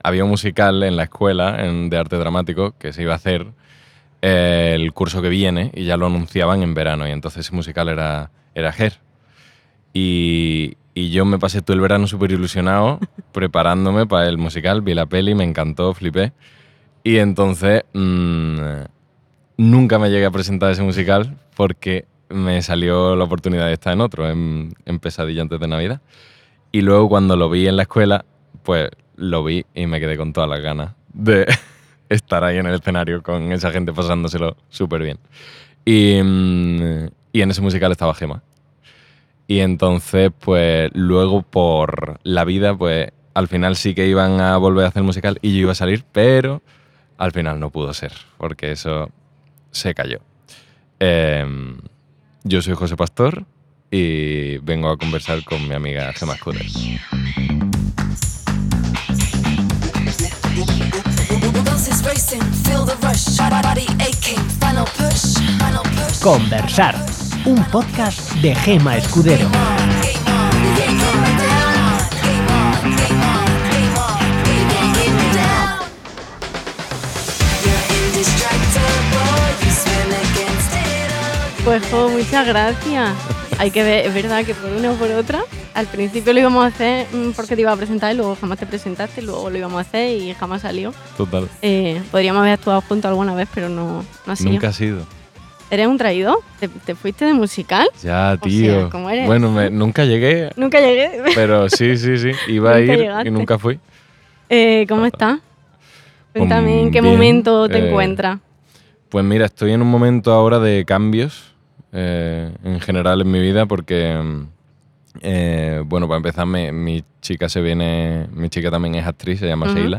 había un musical en la escuela de arte dramático que se iba a hacer el curso que viene y ya lo anunciaban en verano y entonces ese musical era Hair. Y yo me pasé todo el verano súper ilusionado preparándome para el musical, vi la peli, me encantó, flipé. Y entonces nunca me llegué a presentar ese musical porque me salió la oportunidad de estar en otro, en Pesadilla antes de Navidad. Y luego cuando lo vi en la escuela, pues lo vi y me quedé con todas las ganas de estar ahí en el escenario con esa gente pasándoselo súper bien. Y en ese musical estaba Gemma. Y entonces, pues luego por la vida, pues al final sí que iban a volver a hacer el musical y yo iba a salir, pero al final no pudo ser, porque eso se cayó. Yo soy José Pastor y vengo a conversar con mi amiga Gemma Escudero. Conversar, un podcast de Gemma Escudero. Pues muchas gracias. Hay que ver, es verdad que por una o por otra, al principio lo íbamos a hacer porque te iba a presentar y luego jamás te presentaste, luego lo íbamos a hacer y jamás salió. Total. Podríamos haber actuado juntos alguna vez, pero no ha sido. Nunca ha sido. ¿Eres un traidor? ¿Te fuiste de musical? Ya, tío. O sea, ¿cómo eres? Bueno, nunca llegué. Nunca llegué. Pero sí. Iba a ir llegaste. y nunca fui. ¿Cómo estás? Cuéntame en qué bien, momento te encuentras. Pues mira, estoy en un momento ahora de cambios en general en mi vida porque, bueno, para empezar, mi chica también es actriz, se llama Sheila,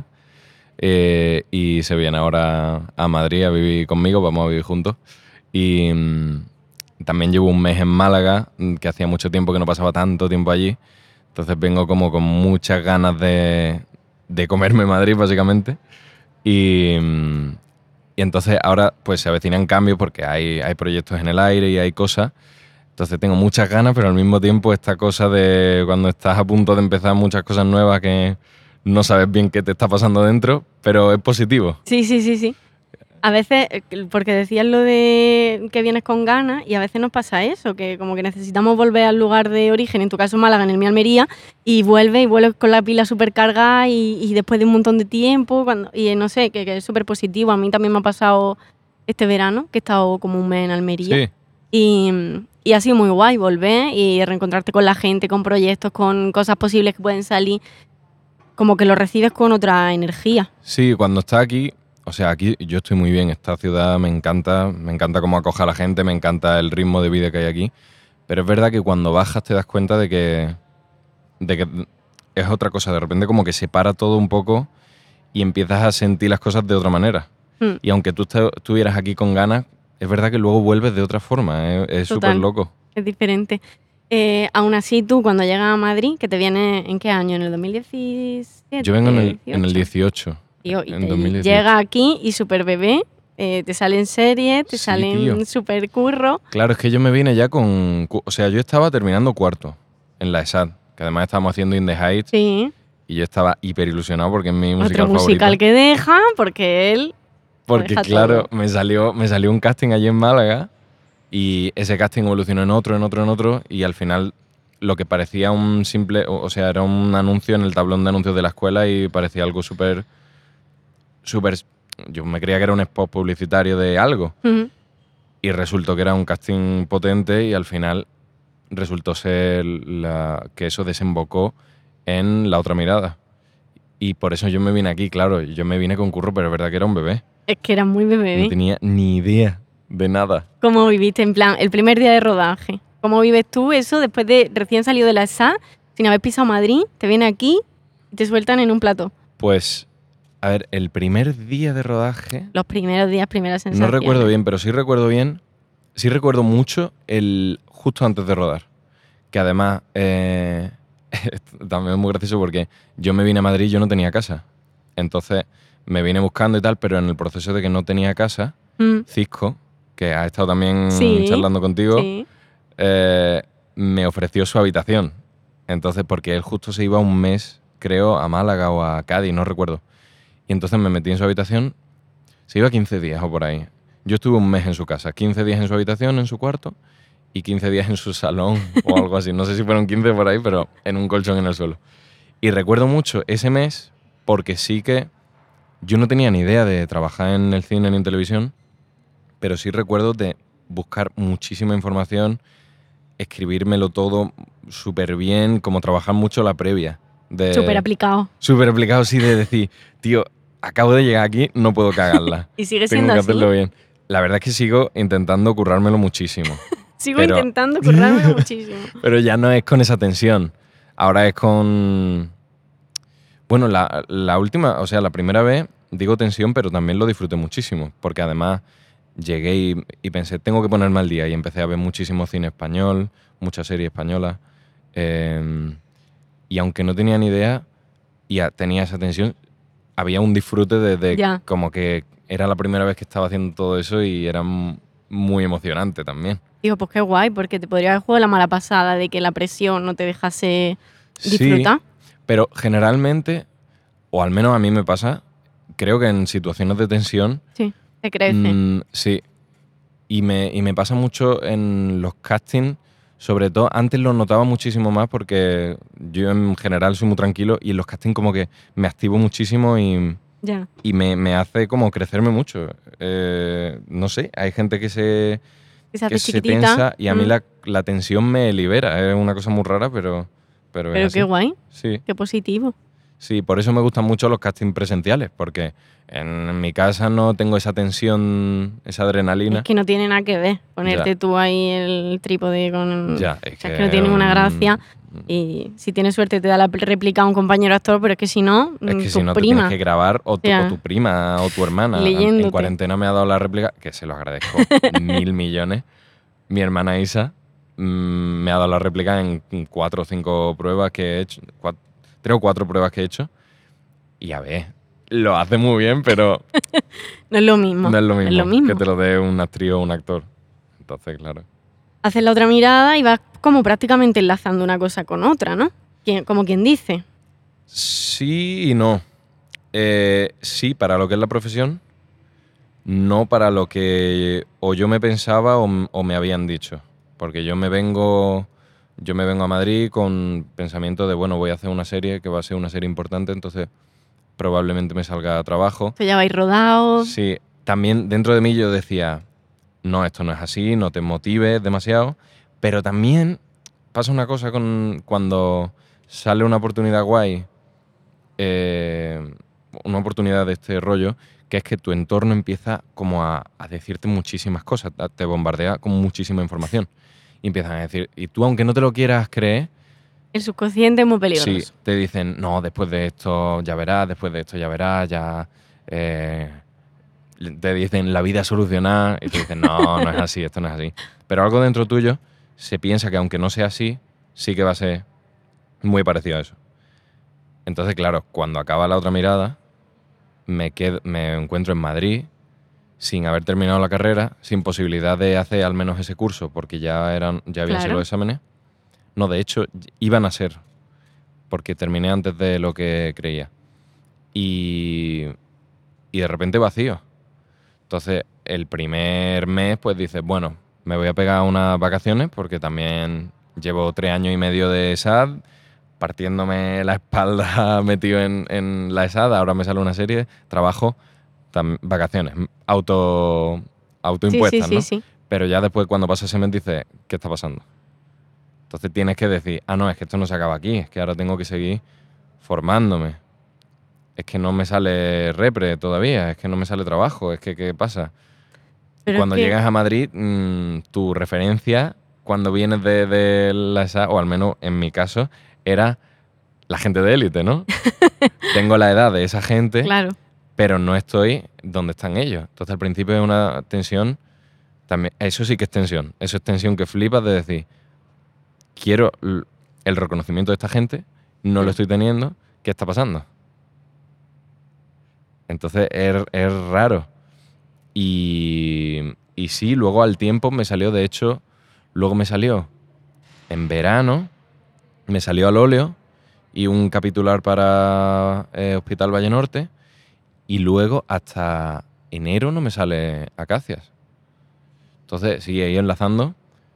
y se viene ahora a Madrid a vivir conmigo, vamos a vivir juntos. Y también llevo un mes en Málaga, que hacía mucho tiempo que no pasaba tanto tiempo allí, entonces vengo como con muchas ganas de comerme Madrid, básicamente. Y entonces ahora pues se avecinan cambios porque hay proyectos en el aire y hay cosas. Entonces tengo muchas ganas, pero al mismo tiempo esta cosa de cuando estás a punto de empezar muchas cosas nuevas que no sabes bien qué te está pasando dentro, pero es positivo. Sí. A veces, porque decías lo de que vienes con ganas, y a veces nos pasa eso, que como que necesitamos volver al lugar de origen, en tu caso Málaga, en el mío Almería, y vuelves con la pila súper cargada y después de un montón de tiempo, y no sé, que es súper positivo. A mí también me ha pasado este verano, que he estado como un mes en Almería. Sí. Y ha sido muy guay volver y reencontrarte con la gente, con proyectos, con cosas posibles que pueden salir, como que lo recibes con otra energía. Sí, cuando estás aquí... O sea, aquí yo estoy muy bien, esta ciudad me encanta cómo acoge a la gente, me encanta el ritmo de vida que hay aquí, pero es verdad que cuando bajas te das cuenta de que es otra cosa, de repente como que se para todo un poco y empiezas a sentir las cosas de otra manera. Y aunque tú estuvieras aquí con ganas, es verdad que luego vuelves de otra forma, es súper loco. Es diferente. Aún así, tú cuando llegas a Madrid, que te vienes, ¿en qué año? ¿En el 2017? Yo vengo en el 18. Y llega aquí y súper bebé, te salen series, te salen súper curro. Claro, es que yo me vine ya con... O sea, yo estaba terminando cuarto en la ESAD, que además estábamos haciendo In the Heights. Sí. Y yo estaba hiper ilusionado porque es mi musical favorito. Otro musical que deja, porque él... Porque claro, me salió un casting allí en Málaga y ese casting evolucionó en otro y al final lo que parecía un simple... O sea, era un anuncio en el tablón de anuncios de la escuela y parecía algo súper... Yo me creía que era un spot publicitario de algo y resultó que era un casting potente y al final resultó ser que eso desembocó en La Otra Mirada. Y por eso yo me vine aquí, claro, yo me vine con curro, pero es verdad que era un bebé. Es que era muy bebé. No tenía ni idea de nada. ¿Cómo viviste, en plan, el primer día de rodaje? ¿Cómo vives tú eso después de recién salido de la ESA, sin haber pisado Madrid, te viene aquí y te sueltan en un plató? Pues... A ver, el primer día de rodaje... Los primeros días, primeras sensaciones. No recuerdo bien, pero sí recuerdo bien. Sí recuerdo mucho el justo antes de rodar. Que además también es muy gracioso porque yo me vine a Madrid y yo no tenía casa. Entonces me vine buscando y tal, pero en el proceso de que no tenía casa, Cisco, que ha estado también charlando contigo, me ofreció su habitación. Entonces, porque él justo se iba un mes creo, a Málaga o a Cádiz, no recuerdo. Y entonces me metí en su habitación, se iba 15 días o por ahí. Yo estuve un mes en su casa, 15 días en su habitación, en su cuarto, y 15 días en su salón o algo así. No sé si fueron 15 por ahí, pero en un colchón en el suelo. Y recuerdo mucho ese mes porque sí que yo no tenía ni idea de trabajar en el cine ni en televisión, pero sí recuerdo de buscar muchísima información, escribírmelo todo súper bien, como trabajar mucho la previa. Súper aplicado. Súper aplicado, sí, de decir, tío, acabo de llegar aquí, no puedo cagarla. ¿Y sigue Tengo siendo que así? hacerlo bien. La verdad es que sigo intentando currármelo muchísimo. Sigo intentando currármelo muchísimo. Pero ya no es con esa tensión. Ahora es con... Bueno, la última, o sea, la primera vez, digo tensión, pero también lo disfruté muchísimo. Porque además llegué y pensé, tengo que ponerme al día. Y empecé a ver muchísimo cine español, muchas series españolas. Y aunque no tenía ni idea y tenía esa tensión, había un disfrute de como que era la primera vez que estaba haciendo todo eso y era muy emocionante también. Digo, pues qué guay, porque te podría haber jugado la mala pasada de que la presión no te dejase disfrutar. Sí, pero generalmente, o al menos a mí me pasa, creo que en situaciones de tensión... Sí, te crece. Sí, y me pasa mucho en los castings. Sobre todo, antes lo notaba muchísimo más porque yo en general soy muy tranquilo y en los castings como que me activo muchísimo y me hace como crecerme mucho. No sé, hay gente que se tensa y a mí la tensión me libera. Es una cosa muy rara, pero es qué así. guay, Sí. qué positivo. Sí, por eso me gustan mucho los castings presenciales, porque en mi casa no tengo esa tensión, esa adrenalina. Es que no tiene nada que ver ponerte tú ahí el trípode con... Ya, es que no tiene ninguna gracia. Y si tienes suerte te da la réplica a un compañero actor, pero es que si no, es que tu si no te prima. tienes que grabar o tu prima o tu hermana. Leyéndote. En cuarentena me ha dado la réplica, que se lo agradezco 1000 millones. Mi hermana Isa me ha dado la réplica en 4 o 5 pruebas que he hecho. 3 o 4 pruebas que he hecho. Y a ver, lo hace muy bien, pero... No es lo mismo. No es lo mismo que te lo dé una actriz o un actor. Entonces, claro. Haces la otra mirada y vas como prácticamente enlazando una cosa con otra, ¿no? Como quien dice. Sí y no. Sí, para lo que es la profesión, no para lo que o yo me pensaba o me habían dicho. Porque yo me vengo a Madrid con pensamiento de, bueno, voy a hacer una serie que va a ser una serie importante, entonces probablemente me salga trabajo. Tú ya vais rodados. Sí, también dentro de mí yo decía, no, esto no es así, no te motives demasiado, pero también pasa una cosa cuando sale una oportunidad guay, una oportunidad de este rollo, que es que tu entorno empieza como a decirte muchísimas cosas, te bombardea con muchísima información. Y empiezan a decir, y tú aunque no te lo quieras creer... El subconsciente es muy peligroso. Sí, te dicen, no, después de esto ya verás, ya... te dicen la vida solucionada y te dicen, no, no es así, esto no es así. Pero algo dentro tuyo se piensa que aunque no sea así, sí que va a ser muy parecido a eso. Entonces, claro, cuando acaba la otra mirada, me encuentro en Madrid sin haber terminado la carrera, sin posibilidad de hacer al menos ese curso, porque ya habían sido los exámenes. No, de hecho, iban a ser, porque terminé antes de lo que creía. Y de repente vacío. Entonces, el primer mes, pues dices, bueno, me voy a pegar unas vacaciones, porque también llevo 3 años y medio de ESAD, partiéndome la espalda metido en la ESAD, ahora me sale una serie, trabajo, vacaciones, autoimpuestas, ¿no? Sí. Pero ya después, cuando pasa ese mes, dices, ¿qué está pasando? Entonces tienes que decir, no, es que esto no se acaba aquí, es que ahora tengo que seguir formándome. Es que no me sale repre todavía, es que no me sale trabajo, es que ¿qué pasa? Pero cuando llegas a Madrid, tu referencia, cuando vienes de la ESA, o al menos en mi caso, era la gente de élite, ¿no? Tengo la edad de esa gente, claro, pero no estoy donde están ellos. Entonces al principio es una tensión, también, eso sí que es tensión, eso es tensión que flipas de decir, quiero el reconocimiento de esta gente, no lo estoy teniendo, ¿qué está pasando? Entonces es raro. Y sí, luego al tiempo me salió, de hecho, luego me salió en verano, me salió al óleo y un capitular para Hospital Valle Norte, y luego hasta enero no me sale Acacias. Entonces, sí, he ido enlazando,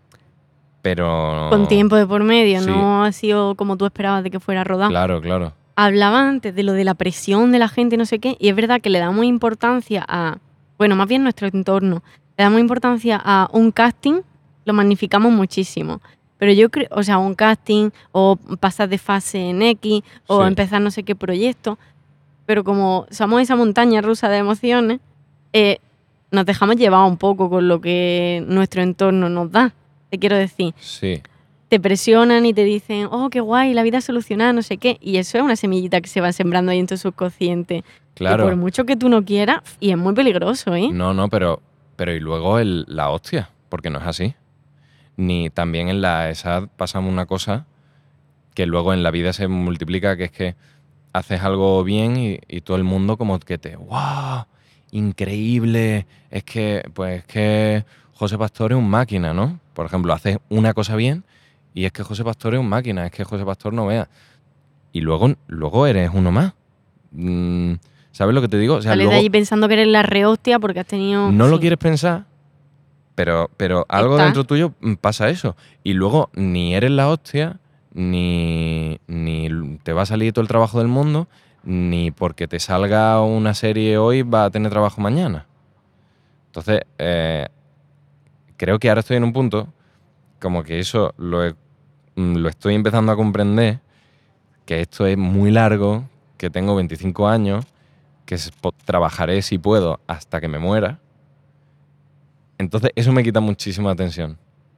pero... Con tiempo de por medio, Sí. no ha sido como tú esperabas de que fuera rodado. Claro. Hablaba antes de lo de la presión de la gente, no sé qué, y es verdad que le damos importancia a, bueno, más bien nuestro entorno, le damos importancia a un casting, lo magnificamos muchísimo. Pero yo creo, o sea, un casting, o pasar de fase en X, o Sí. empezar no sé qué proyecto, pero como somos esa montaña rusa de emociones, nos dejamos llevar un poco con lo que nuestro entorno nos da. Te quiero decir, Sí, te presionan y te dicen, oh, qué guay, la vida es solucionada, no sé qué. Y eso es una semillita que se va sembrando ahí en tu subconsciente. claro. Y por mucho que tú no quieras, y es muy peligroso, ¿eh? No, pero y luego la hostia, porque no es así. Ni también en la ESAD pasamos una cosa que luego en la vida se multiplica, que es que haces algo bien y todo el mundo como que ¡wow! Increíble. Es que José Pastor es un máquina, ¿no? Por ejemplo, haces una cosa bien y es que José Pastor es un máquina, es que José Pastor no vea. Y luego eres uno más. ¿Sabes lo que te digo? O sea, Sales de luego allí pensando que eres la rehostia porque has tenido... no lo sí. quieres pensar, pero algo Está. dentro tuyo pasa eso. Y luego ni eres la hostia, ni te va a salir todo el trabajo del mundo, ni porque te salga una serie hoy va a tener trabajo mañana. Entonces, creo que ahora estoy en un punto como que eso lo estoy empezando a comprender, que esto es muy largo, que tengo 25 años, que trabajaré si puedo hasta que me muera. Entonces eso me quita muchísima tensión.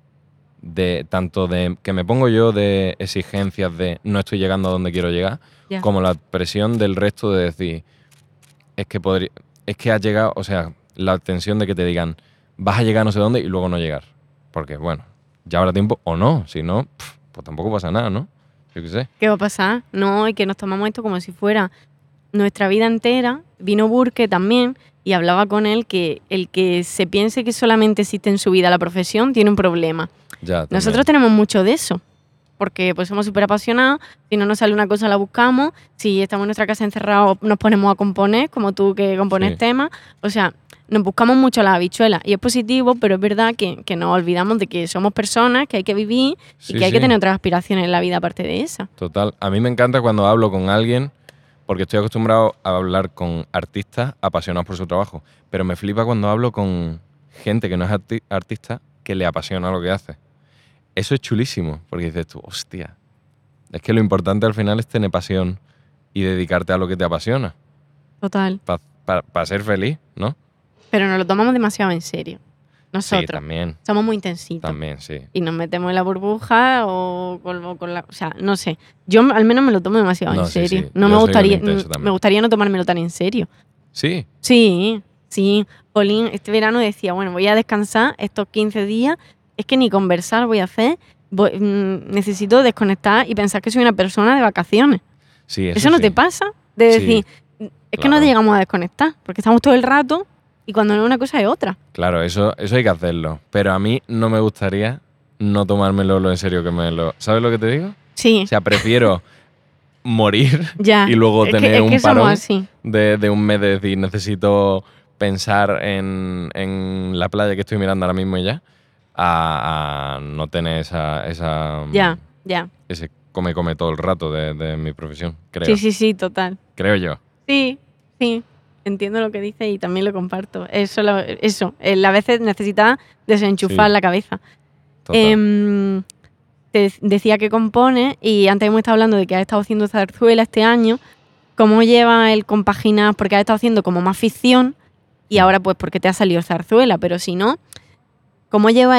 Tanto de que me pongo yo de exigencias de no estoy llegando a donde quiero llegar, Ya. como la presión del resto de decir, es que has llegado, o sea, la tensión de que te digan, vas a llegar a no sé dónde y luego no llegar. Porque, bueno, ya habrá tiempo o no, si no, pues tampoco pasa nada, ¿no? Yo qué sé. ¿Qué va a pasar? No, y que nos tomamos esto como si fuera nuestra vida entera. Vino Burke también y hablaba con él que el que se piense que solamente existe en su vida la profesión tiene un problema. Ya, también. Nosotros tenemos mucho de eso, porque pues somos súper apasionados, si no nos sale una cosa la buscamos, si estamos en nuestra casa encerrados nos ponemos a componer, como tú que compones Sí. temas, o sea, nos buscamos mucho las habichuelas y es positivo, pero es verdad que nos olvidamos de que somos personas, que hay que vivir Sí, y que hay que sí. tener otras aspiraciones en la vida aparte de esa. Total. A mí me encanta cuando hablo con alguien, porque estoy acostumbrado a hablar con artistas apasionados por su trabajo, pero me flipa cuando hablo con gente que no es artista, que le apasiona lo que hace. Eso es chulísimo, porque dices tú, hostia, es que lo importante al final es tener pasión y dedicarte a lo que te apasiona, Total. para ser feliz, ¿no? Pero nos lo tomamos demasiado en serio. Sí, Nosotros. también, Somos muy intensitos. sí. Y nos metemos en la burbuja o con la... O sea, no sé. Yo al menos me lo tomo demasiado No, en sí, serio. sí. No Yo me soy gustaría... un intenso también. Me gustaría no tomármelo tan en serio. Sí, Sí. Polín este verano decía, bueno, voy a descansar estos 15 días. Es que ni conversar voy a hacer. Necesito desconectar y pensar que soy una persona de vacaciones. sí, ¿Eso no sí. te pasa? De Sí, decir, es que claro. no llegamos a desconectar. Porque estamos todo el rato y cuando no es una cosa es otra. Claro, eso hay que hacerlo. Pero a mí no me gustaría no tomármelo lo en serio que me lo... ¿Sabes lo que te digo? Sí. O sea, prefiero morir Ya. y luego Es que- tener es que un somos parón así. de un mes de decir necesito pensar en la playa que estoy mirando ahora mismo y ya, a no tener esa Ya. ese come todo el rato de mi profesión, creo. Sí, total. Creo yo. Sí. Entiendo lo que dices y también lo comparto. A veces necesitas desenchufar Sí. la cabeza. Total. Te decía que compone y antes hemos estado hablando de que has estado haciendo zarzuela este año. ¿Cómo lleva el compaginar? Porque has estado haciendo como más ficción y ahora pues porque te ha salido zarzuela, pero si no, ¿cómo lleva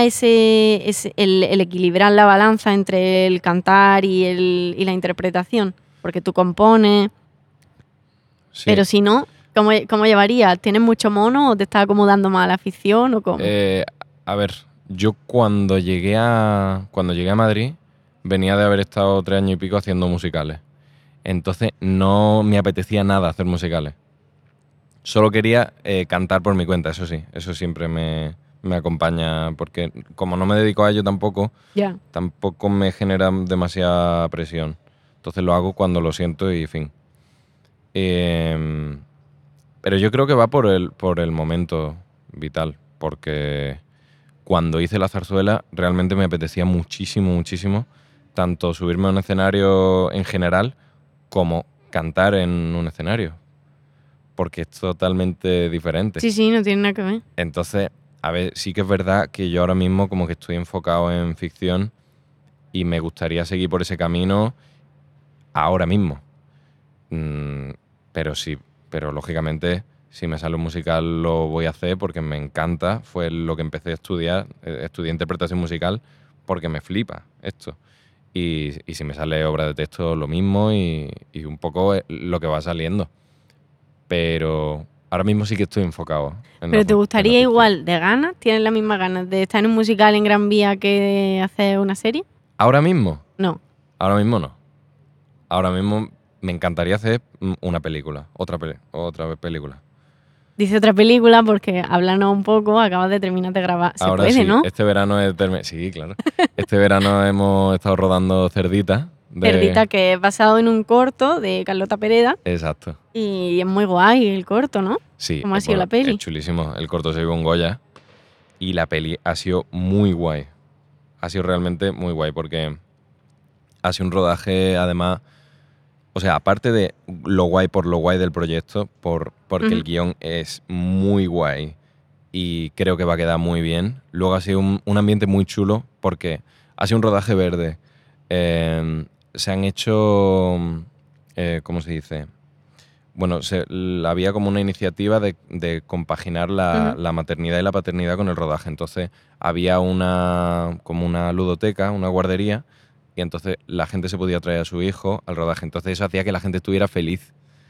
el equilibrar la balanza entre el cantar y la interpretación? Porque tú compones, Sí. pero si no, ¿cómo llevaría? ¿Tienes mucho mono o te estás acomodando más a la ficción o cómo? A ver, yo cuando llegué a Madrid venía de haber estado 3 años y pico haciendo musicales. Entonces no me apetecía nada hacer musicales. Solo quería cantar por mi cuenta, eso sí. Eso siempre me acompaña, porque como no me dedico a ello tampoco Ya. me genera demasiada presión. Entonces lo hago cuando lo siento y fin. Pero yo creo que va por el momento vital, porque cuando hice la zarzuela realmente me apetecía muchísimo, muchísimo, tanto subirme a un escenario en general como cantar en un escenario, porque es totalmente diferente. Sí, no tiene nada que ver. Entonces, a ver, sí que es verdad que yo ahora mismo como que estoy enfocado en ficción y me gustaría seguir por ese camino ahora mismo. Pero lógicamente, si me sale un musical lo voy a hacer porque me encanta. Fue lo que empecé a estudiar. Estudié interpretación musical porque me flipa esto. Y si me sale obra de texto, lo mismo y un poco lo que va saliendo. Pero ahora mismo sí que estoy enfocado. ¿Pero te gustaría igual de ganas? ¿Tienes las mismas ganas de estar en un musical en Gran Vía que de hacer una serie? ¿Ahora mismo? No. Ahora mismo no. Ahora mismo me encantaría hacer una película, otra película. Dice otra película porque háblanos un poco, acabas de terminar de grabar. Se Ahora puede, sí, ¿no? este verano sí, claro. Este verano hemos estado rodando Cerdita. Cerdita, que es basado en un corto de Carlota Pereda. Exacto. Y es muy guay el corto, ¿no? Sí. ¿Cómo ha sido la peli? Es chulísimo. El corto se llevó un Goya y la peli ha sido muy guay. Ha sido realmente muy guay porque ha sido un rodaje, además, o sea, aparte de lo guay por lo guay del proyecto, porque el guión es muy guay y creo que va a quedar muy bien. Luego ha sido un ambiente muy chulo porque ha sido un rodaje verde. Se han hecho, ¿cómo se dice? Bueno, había como una iniciativa de compaginar la maternidad y la paternidad con el rodaje. Entonces había como una ludoteca, una guardería, y entonces la gente se podía traer a su hijo al rodaje. Entonces eso hacía que la gente estuviera feliz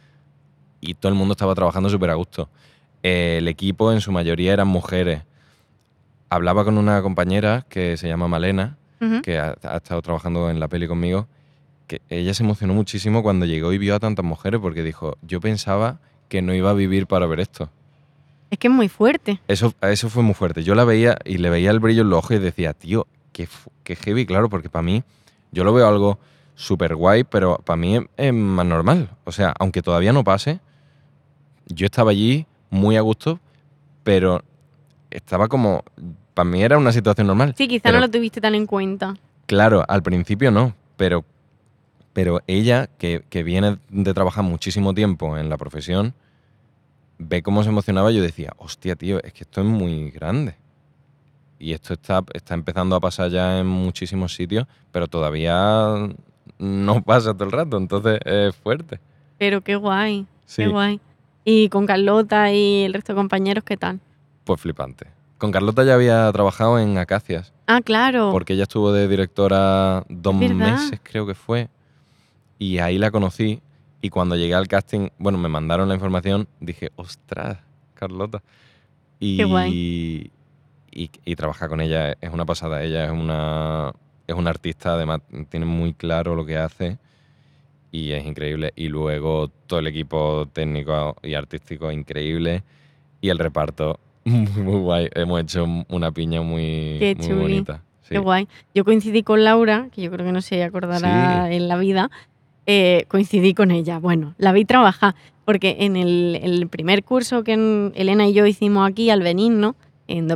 y todo el mundo estaba trabajando súper a gusto. El equipo en su mayoría eran mujeres. Hablaba con una compañera que se llama Malena, que ha estado trabajando en la peli conmigo, que ella se emocionó muchísimo cuando llegó y vio a tantas mujeres porque dijo, yo pensaba que no iba a vivir para ver esto. Es que es muy fuerte. Eso fue muy fuerte. Yo la veía y le veía el brillo en los ojos y decía, tío, qué heavy, claro, porque para mí, yo lo veo algo súper guay, pero para mí es más normal. O sea, aunque todavía no pase, yo estaba allí muy a gusto, pero estaba como... Para mí era una situación normal. Sí, quizá no lo tuviste tan en cuenta. Claro, al principio no, pero ella, que viene de trabajar muchísimo tiempo en la profesión, ve cómo se emocionaba y yo decía, hostia, tío, es que esto es muy grande. Y esto está empezando a pasar ya en muchísimos sitios, pero todavía no pasa todo el rato, entonces es fuerte. Pero qué guay, Sí. qué guay. Y con Carlota y el resto de compañeros, ¿qué tal? Pues flipante. Con Carlota ya había trabajado en Acacias. Ah, claro. Porque ella estuvo de directora 2 ¿verdad? meses, creo que fue. Y ahí la conocí. Y cuando llegué al casting, bueno, me mandaron la información, dije, ostras, Carlota. Qué guay. Y trabajar con ella es una pasada. Ella es una artista, además tiene muy claro lo que hace y es increíble. Y luego todo el equipo técnico y artístico increíble y el reparto muy guay. Hemos hecho una piña muy bonita. Sí. Qué guay. Yo coincidí con Laura, que yo creo que no se acordará en la vida. Coincidí con ella. Bueno, la vi trabajar, porque en el primer curso que Elena y yo hicimos aquí al Benigno, en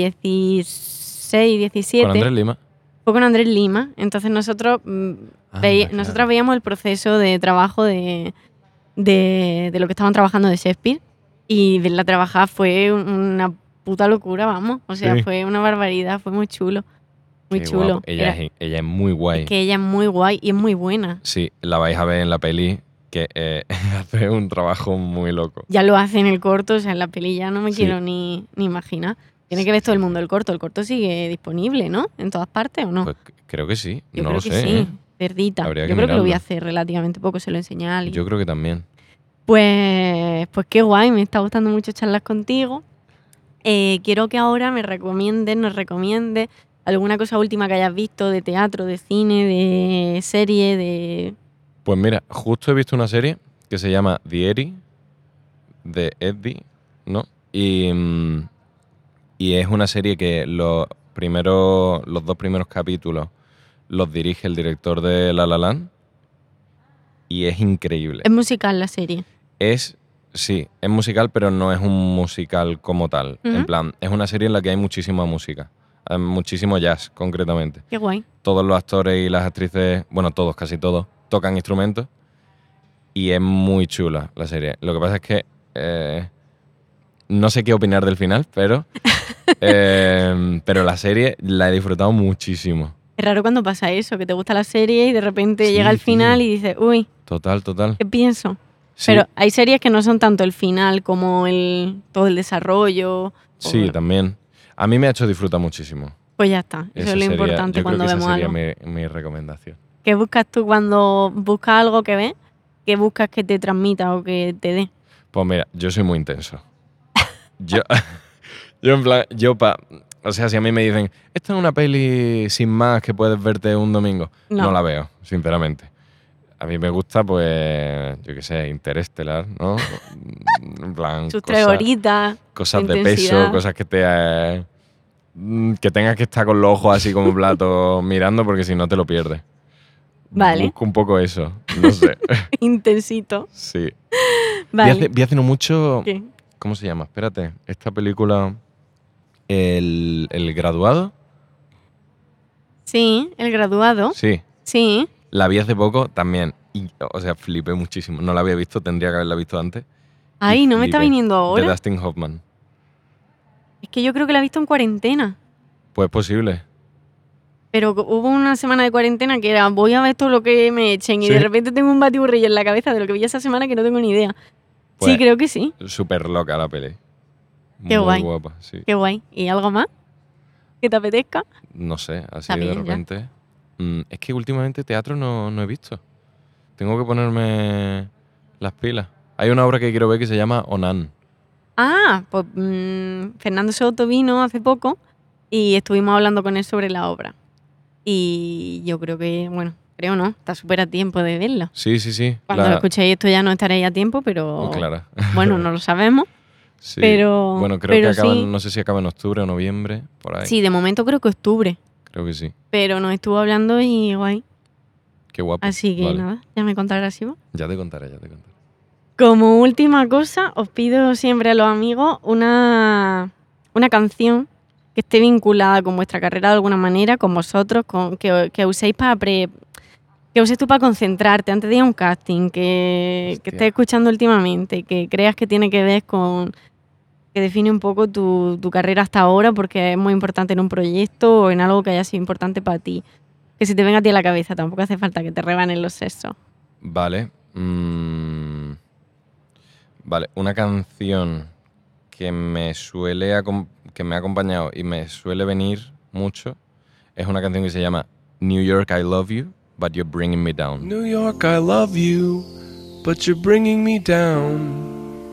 2016-17. ¿Con Andrés Lima? Fue con Andrés Lima. Entonces nosotros nosotras veíamos el proceso de trabajo de lo que estaban trabajando de Shakespeare. Y verla trabajar fue una puta locura, vamos. O sea, fue una barbaridad, fue muy chulo. Muy Qué chulo. Guapo. Ella es muy guay. Es que ella es muy guay y es muy buena. Sí, la vais a ver en la peli, que hace un trabajo muy loco. Ya lo hace en el corto, o sea, en la peli ya no me quiero ni imaginar. Tiene que ver todo el mundo el corto. El corto sigue disponible, ¿no? ¿En todas partes o no? Pues creo que sí, Yo no creo lo que sé. sí, Cerdita. Yo creo que lo voy a hacer relativamente poco, se lo enseñé a alguien. Yo creo que también. Pues qué guay, me está gustando mucho charlas contigo. Quiero que ahora nos recomiendes alguna cosa última que hayas visto de teatro, de cine, de serie, de... Pues mira, justo he visto una serie que se llama The Eri, de Eddie, ¿no? Y es una serie que los 2 primeros capítulos los dirige el director de La La Land y es increíble. Es musical la serie. Sí, es musical, pero no es un musical como tal. Ujú. En plan, es una serie en la que hay muchísima música. Hay muchísimo jazz, concretamente. Qué guay. Todos los actores y las actrices, bueno, todos, casi todos, tocan instrumentos. Y es muy chula la serie. Lo que pasa es que no sé qué opinar del final, pero la serie la he disfrutado muchísimo. Es raro cuando pasa eso, que te gusta la serie y de repente Sí, llega el final tío. y dices, uy, Total. ¿qué pienso? Sí, Pero hay series que no son tanto el final como todo el desarrollo. sí, o- también. A mí me ha hecho disfrutar muchísimo. Pues ya está. Eso Esa es lo sería- importante yo cuando creo que vemos esa algo. sería mi recomendación. ¿Qué buscas tú cuando buscas algo que ves? ¿Qué buscas que te transmita o que te dé? Pues mira, yo soy muy intenso. Yo, o sea, si a mí me dicen, esta es una peli sin más que puedes verte un domingo, no la veo, sinceramente. A mí me gusta, pues, yo qué sé, Interestelar, ¿no? En plan, Sus 3 horitas. cosas de intensidad. peso, cosas que que tengas que estar con los ojos así como platos mirando, porque si no te lo pierdes. Vale. Busco un poco eso, no sé. Intensito. Sí. Vale. Vi hace no mucho... ¿Qué? ¿Cómo se llama? Espérate. Esta película... El Graduado. Sí, El Graduado. Sí. Sí. La vi hace poco también. Y, o sea, flipé muchísimo. No la había visto, tendría que haberla visto antes. Ay, Y no me está flipé. viniendo De ahora. Dustin Hoffman. Es que yo creo que la he visto en cuarentena. Pues posible. Pero hubo una semana de cuarentena que era voy a ver todo lo que me echen y ¿Sí? de repente tengo un batiburrillo en la cabeza de lo que vi esa semana que no tengo ni idea. Pues, Sí, creo que sí. Súper loca la peli. Qué Muy guay. guapa, sí. Qué guay. ¿Y algo más que te apetezca? No sé, así Está de bien, ya. repente. Es que últimamente teatro no he visto. Tengo que ponerme las pilas. Hay una obra que quiero ver que se llama Onan. Ah, pues Fernando Soto vino hace poco y estuvimos hablando con él sobre la obra. Y yo creo que, bueno, creo no, está súper a tiempo de verlo. Sí, sí, sí. Cuando lo escuchéis esto ya no estaréis a tiempo, pero Oh, claro. bueno, no lo sabemos. Sí. Pero- Bueno, creo pero que acaba, sí. no sé si acaba en octubre o noviembre, por ahí. Sí, de momento creo que octubre, Creo que sí. pero nos estuvo hablando y guay. Qué guapo. Así que Vale. nada, ya me contarás, Ivo. Ya te contaré. Como última cosa, os pido siempre a los amigos una canción que esté vinculada con vuestra carrera de alguna manera, con vosotros, que uséis que uses tú para concentrarte antes de ir a un casting, que Hostia. estés escuchando últimamente, que creas que tiene que ver con que define un poco tu carrera hasta ahora, porque es muy importante en un proyecto o en algo que haya sido importante para ti. Que si te venga a ti a la cabeza, tampoco hace falta que te rebanen los sesos. Vale. Vale, una canción que me que me ha acompañado y me suele venir mucho es una canción que se llama New York, I Love You, But You're Bringing Me Down. New York, I love you, but you're bringing me down.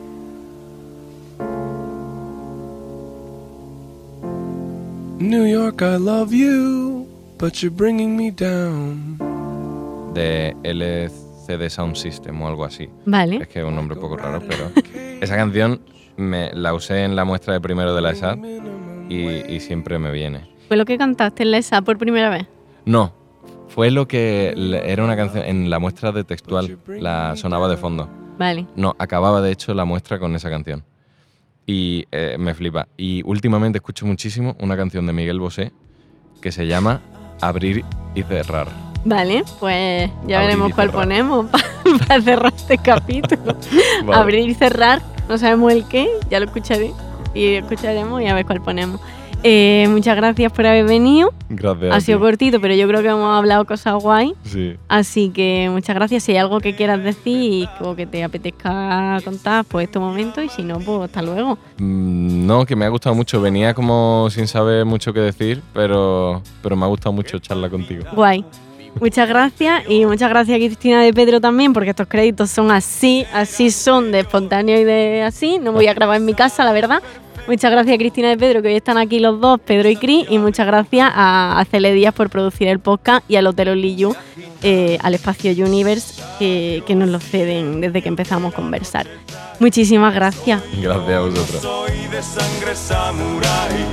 New York, I love you, but you're bringing me down. De LCD Sound System o algo así. Vale. Es que es un nombre un poco raro, pero esa canción la usé en la muestra de primero de la ESAT y siempre me viene. ¿Fue lo que cantaste en la ESA por primera vez? No, fue lo que era una canción en la muestra de textual, la sonaba de fondo. Vale. No, acababa de hecho la muestra con esa canción. Y me flipa. Y últimamente escucho muchísimo una canción de Miguel Bosé que se llama Abrir y Cerrar. Vale, pues ya Abrir veremos y cuál cerrar. ponemos para cerrar este capítulo. Vale. Abrir y cerrar, no sabemos el qué, ya lo escucharé y escucharemos y a ver cuál ponemos. Muchas gracias por haber venido. Gracias. Ha a sido ti. cortito, pero yo creo que hemos hablado cosas guay. Sí. Así que muchas gracias. Si hay algo que quieras decir o que te apetezca contar, pues este momento. Y si no, pues hasta luego. No, que me ha gustado mucho. Venía como sin saber mucho qué decir, pero me ha gustado mucho charlar contigo. Guay. Muchas gracias y muchas gracias a Cristina de Pedro también, porque estos créditos son así son de espontáneo y de así. No voy a grabar en mi casa, la verdad. Muchas gracias a Cristina de Pedro, que hoy están aquí los dos, Pedro y Cris, y muchas gracias a Cele Díaz por producir el podcast y al Hotel Only You, al Espacio Universe, que nos lo ceden desde que empezamos a conversar. Muchísimas gracias. Gracias a vosotros. Soy de sangre samurái,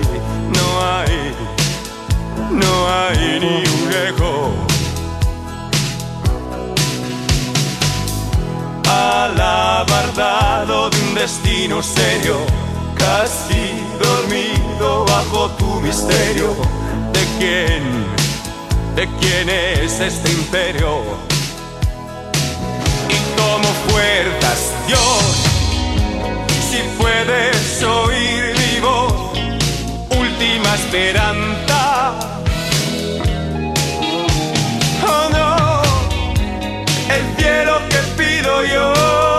no hay ni un eco. alabardado de un destino serio, casi dormido bajo tu misterio. ¿De quién es este imperio? ¿Y cómo fuerzas, Dios, si puedes oír mi voz, última esperanza? Oh no, el cielo que pido yo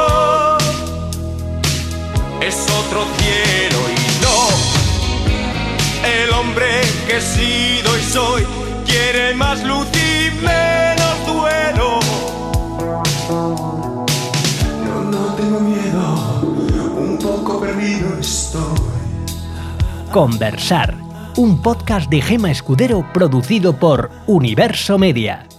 es otro cielo y no el hombre que he sido y soy. Quiere más luz y menos duelo. No tengo miedo, un poco perdido estoy. Conversar, un podcast de Gemma Escudero producido por Universo Media.